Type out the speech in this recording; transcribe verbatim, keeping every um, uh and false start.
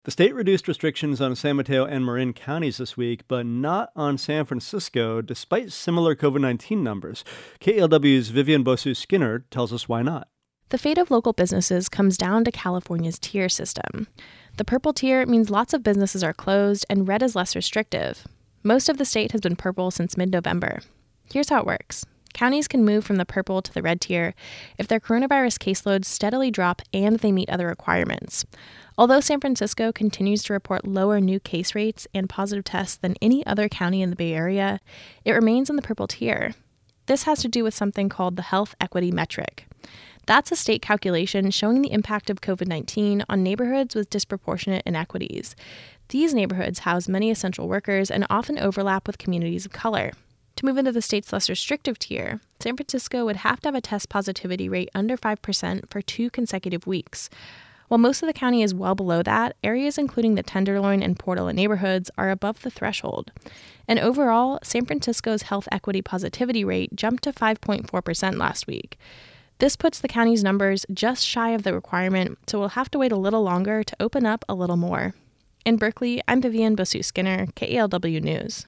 The state reduced restrictions on San Mateo and Marin counties this week, but not on San Francisco, despite similar COVID nineteen numbers. K E L W's Vivian Bosu Skinner tells us why not. The fate of local businesses comes down to California's tier system. The purple tier means lots of businesses are closed, and red is less restrictive. Most of the state has been purple since mid-November. Here's how it works. Counties can move from the purple to the red tier if their coronavirus caseloads steadily drop and they meet other requirements. Although San Francisco continues to report lower new case rates and positive tests than any other county in the Bay Area, it remains in the purple tier. This has to do with something called the Health Equity Metric. That's a state calculation showing the impact of COVID nineteen on neighborhoods with disproportionate inequities. These neighborhoods house many essential workers and often overlap with communities of color. To move into the state's less restrictive tier, San Francisco would have to have a test positivity rate under five percent for two consecutive weeks. While most of the county is well below that, areas including the Tenderloin and Portola neighborhoods are above the threshold. And overall, San Francisco's health equity positivity rate jumped to five point four percent last week. This puts the county's numbers just shy of the requirement, so we'll have to wait a little longer to open up a little more. In Berkeley, I'm Vivian Bosu Skinner, K E L W News.